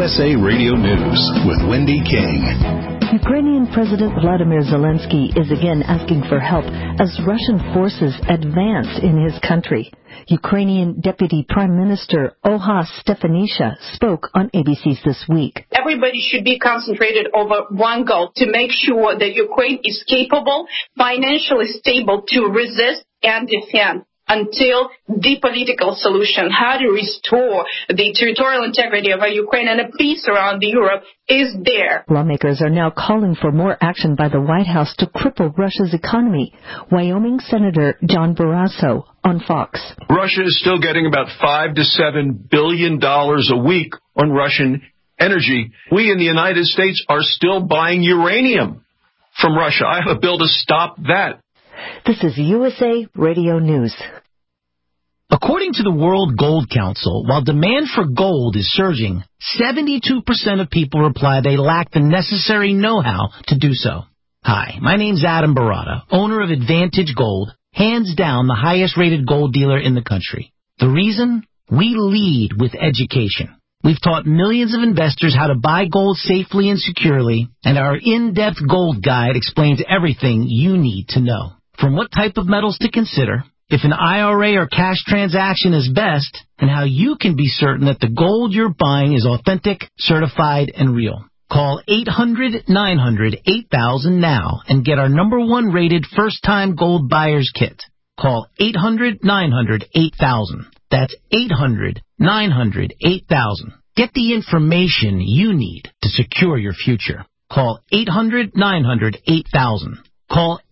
USA Radio News with Wendy King. Ukrainian President Vladimir Zelensky is again asking for help as Russian forces advance in his country. Ukrainian Deputy Prime Minister Olha Stefanishyna spoke on ABC's This Week. Everybody should be concentrated over one goal, to make sure that Ukraine is capable, financially stable to resist and defend until the political solution, how to restore the territorial integrity of Ukraine and a peace around Europe, is there. Lawmakers are now calling for more action by the White House to cripple Russia's economy. Wyoming Senator John Barrasso on Fox. Russia is still getting about $5 to $7 billion a week on Russian energy. We in the United States are still buying uranium from Russia. I have a bill to stop that. This is USA Radio News. According to the World Gold Council, while demand for gold is surging, 72% of people reply they lack the necessary know-how to do so. Hi, my name's Adam Barata, owner of Advantage Gold, hands down the highest-rated gold dealer in the country. The reason? We lead with education. We've taught millions of investors how to buy gold safely and securely, and our in-depth gold guide explains everything you need to know. From what type of metals to consider, if an IRA or cash transaction is best, and how you can be certain that the gold you're buying is authentic, certified, and real. Call 800-900-8000 now and get our #1 rated first-time gold buyer's kit. Call 800-900-8000. That's 800-900-8000. Get the information you need to secure your future. Call 800-900-8000. Call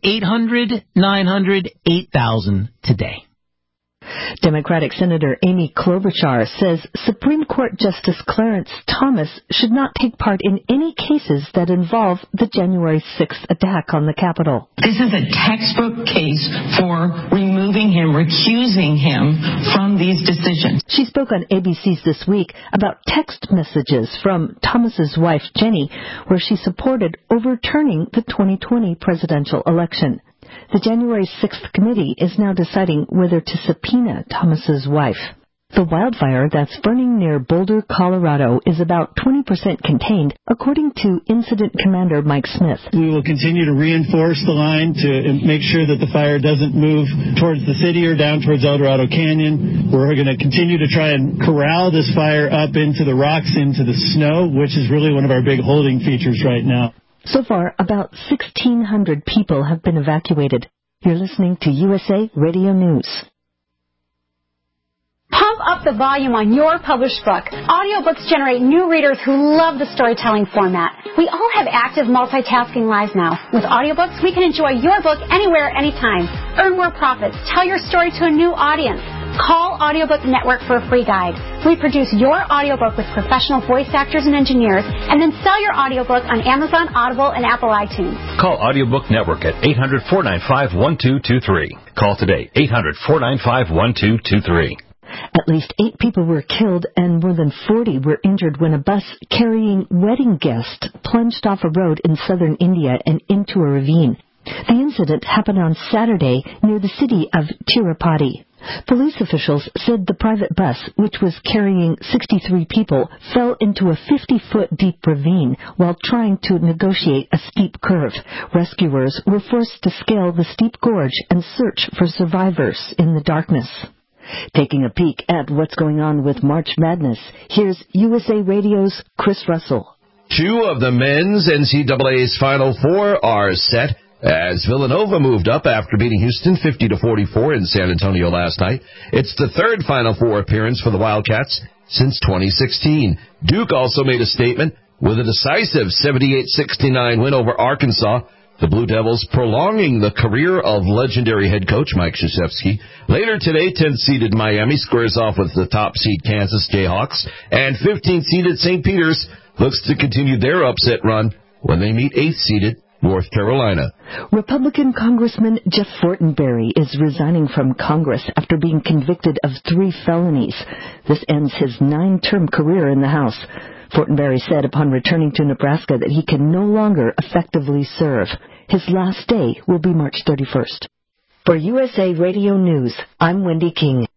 800-900-8000 today. Democratic Senator Amy Klobuchar says Supreme Court Justice Clarence Thomas should not take part in any cases that involve the January 6th attack on the Capitol. This is a textbook case for removing him, recusing him from these decisions. She spoke on ABC's This Week about text messages from Thomas's wife, Jenny, where she supported overturning the 2020 presidential election. The January 6th committee is now deciding whether to subpoena Thomas's wife. The wildfire that's burning near Boulder, Colorado is about 20% contained, according to Incident Commander Mike Smith. We will continue to reinforce the line to make sure that the fire doesn't move towards the city or down towards El Dorado Canyon. We're going to continue to try and corral this fire up into the rocks, into the snow, which is really one of our big holding features right now. So far, about 1,600 people have been evacuated. You're listening to USA Radio News. Pump up the volume on your published book. Audiobooks generate new readers who love the storytelling format. We all have active multitasking lives now. With audiobooks, we can enjoy your book anywhere, anytime. Earn more profits. Tell your story to a new audience. Call Audiobook Network for a free guide. We produce your audiobook with professional voice actors and engineers, and then sell your audiobook on Amazon, Audible, and Apple iTunes. Call Audiobook Network at 800-495-1223. Call today, 800-495-1223. At least 8 people were killed and more than 40 were injured when a bus carrying wedding guests plunged off a road in southern India and into a ravine. The incident happened on Saturday near the city of Tirupati. Police officials said the private bus, which was carrying 63 people, fell into a 50-foot deep ravine while trying to negotiate a steep curve. Rescuers were forced to scale the steep gorge and search for survivors in the darkness. Taking a peek at what's going on with March Madness, here's USA Radio's Chris Russell. 2 of the men's NCAA's Final Four are set as Villanova moved up after beating Houston 50-44 in San Antonio last night. It's the 3rd Final Four appearance for the Wildcats since 2016. Duke also made a statement with a decisive 78-69 win over Arkansas. The Blue Devils prolonging the career of legendary head coach Mike Krzyzewski. Later today, 10th-seeded Miami squares off with the top-seed Kansas Jayhawks, and 15th-seeded St. Peter's looks to continue their upset run when they meet 8th-seeded North Carolina. Republican Congressman Jeff Fortenberry is resigning from Congress after being convicted of 3 felonies. This ends his 9-term career in the House. Fortenberry said upon returning to Nebraska that he can no longer effectively serve. His last day will be March 31st. For USA Radio News, I'm Wendy King.